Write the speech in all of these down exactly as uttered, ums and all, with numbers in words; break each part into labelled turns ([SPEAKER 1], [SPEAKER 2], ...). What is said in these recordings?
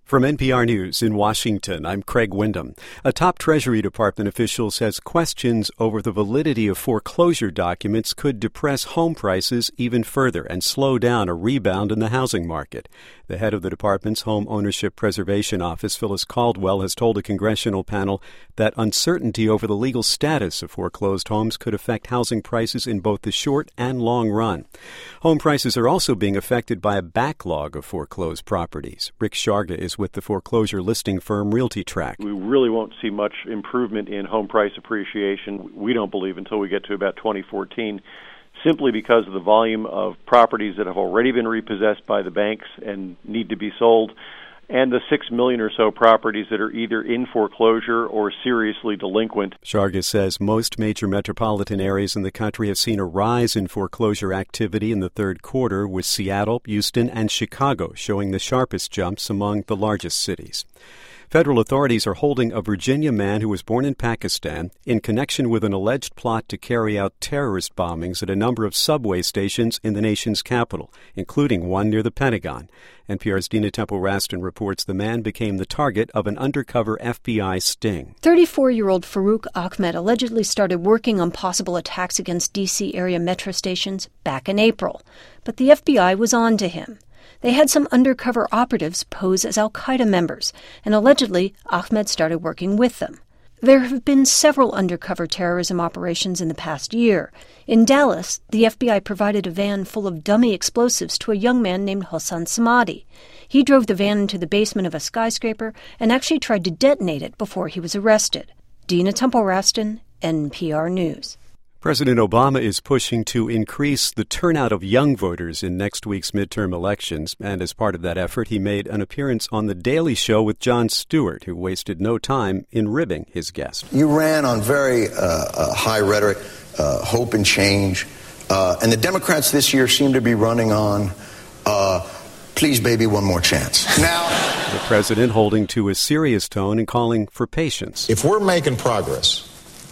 [SPEAKER 1] From N P R News in Washington, I'm Craig Windham. A top Treasury Department official says questions over the validity of foreclosure documents could depress home prices even further and slow down a rebound in the housing market. The head of the department's Home Ownership Preservation Office, Phyllis Caldwell, has told a congressional panel that uncertainty over the legal status of foreclosed homes could affect housing prices in both the short and long run. Home prices are also being affected by a backlog of foreclosed properties. Rick Sharga is with the foreclosure listing firm RealtyTrac.
[SPEAKER 2] We really won't see much improvement in home price appreciation, we don't believe, until we get to about twenty fourteen, simply because of the volume of properties that have already been repossessed by the banks and need to be sold, and the six million or so properties that are either in foreclosure or seriously delinquent.
[SPEAKER 1] Sharga says most major metropolitan areas in the country have seen a rise in foreclosure activity in the third quarter, with Seattle, Houston, and Chicago showing the sharpest jumps among the largest cities. Federal authorities are holding a Virginia man who was born in Pakistan in connection with an alleged plot to carry out terrorist bombings at a number of subway stations in the nation's capital, including one near the Pentagon. N P R's Dina Temple-Raston reports the man became the target of an undercover F B I sting.
[SPEAKER 3] thirty-four-year-old Farouk Ahmed allegedly started working on possible attacks against D C area metro stations back in April, but the F B I was on to him. They had some undercover operatives pose as al-Qaeda members, and allegedly Ahmed started working with them. There have been several undercover terrorism operations in the past year. In Dallas, the F B I provided a van full of dummy explosives to a young man named Hassan Samadi. He drove the van into the basement of a skyscraper and actually tried to detonate it before he was arrested. Dina Temple-Raston, N P R News.
[SPEAKER 1] President Obama is pushing to increase the turnout of young voters in next week's midterm elections, and as part of that effort, he made an appearance on The Daily Show with Jon Stewart, who wasted no time in ribbing his guest.
[SPEAKER 4] You ran on very uh, uh, high rhetoric, uh, hope and change, uh, and the Democrats this year seem to be running on, uh, please, baby, one more chance. Now,
[SPEAKER 1] the president holding to a serious tone and calling for patience.
[SPEAKER 5] If we're making progress,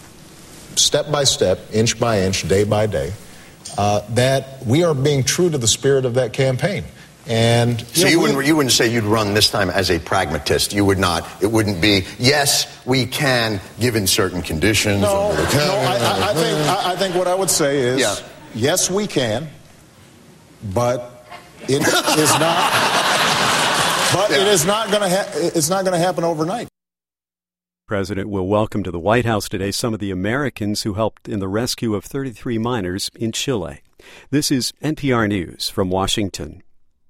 [SPEAKER 5] step by step, inch by inch, day by day, uh, that we are being true to the spirit of that campaign. And
[SPEAKER 4] so you, know, you wouldn't you wouldn't say you'd run this time as a pragmatist. You would not. It wouldn't be, yes, we can, given certain conditions.
[SPEAKER 5] No, no. I, I, I think I, I think what I would say is, yeah. yes, we can, but it is not. But yeah. it is not going to. Ha- it's not going to happen overnight.
[SPEAKER 1] The president will welcome to the White House today some of the Americans who helped in the rescue of thirty-three miners in Chile. This is N P R News from Washington.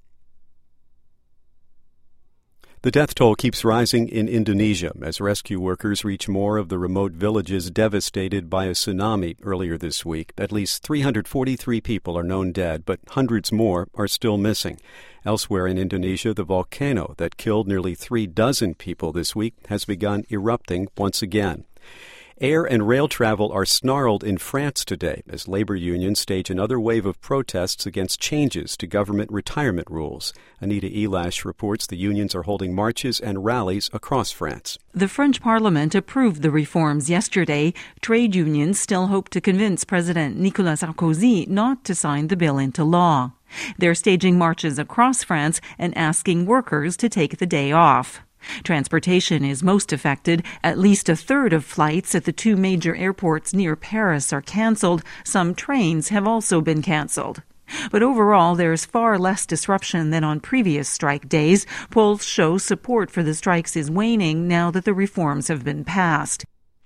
[SPEAKER 1] The death toll keeps rising in Indonesia as rescue workers reach more of the remote villages devastated by a tsunami earlier this week. At least three hundred forty-three people are known dead, but hundreds more are still missing. Elsewhere in Indonesia, the volcano that killed nearly three dozen people this week has begun erupting once again. Air and rail travel are snarled in France today as labor unions stage another wave of protests against changes to government retirement rules. Anita Elash reports the unions are holding marches and rallies across France.
[SPEAKER 6] The French Parliament approved the reforms yesterday. Trade unions still hope to convince President Nicolas Sarkozy not to sign the bill into law. They're staging marches across France and asking workers to take the day off. Transportation is most affected. At least a third of flights at the two major airports near Paris are canceled. Some trains have also been canceled. But overall, there's far less disruption than on previous strike days. Polls show support for the strikes is waning now that the reforms have been passed.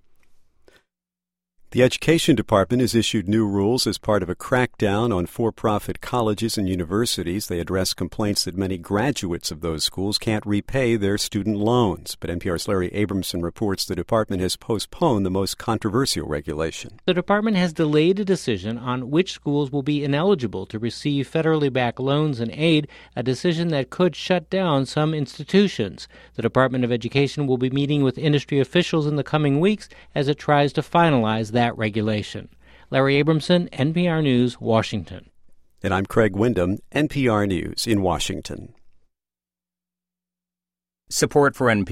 [SPEAKER 1] The Education Department has issued new rules as part of a crackdown on for-profit colleges and universities. They address complaints that many graduates of those schools can't repay their student loans. But N P R's Larry Abramson reports the department has postponed the most controversial regulation.
[SPEAKER 7] The department has delayed a decision on which schools will be ineligible to receive federally backed loans and aid, a decision that could shut down some institutions. The Department of Education will be meeting with industry officials in the coming weeks as it tries to finalize that That regulation. Larry Abramson, N P R News, Washington.
[SPEAKER 1] And I'm Craig Windham, N P R News in Washington.
[SPEAKER 8] Support for N P R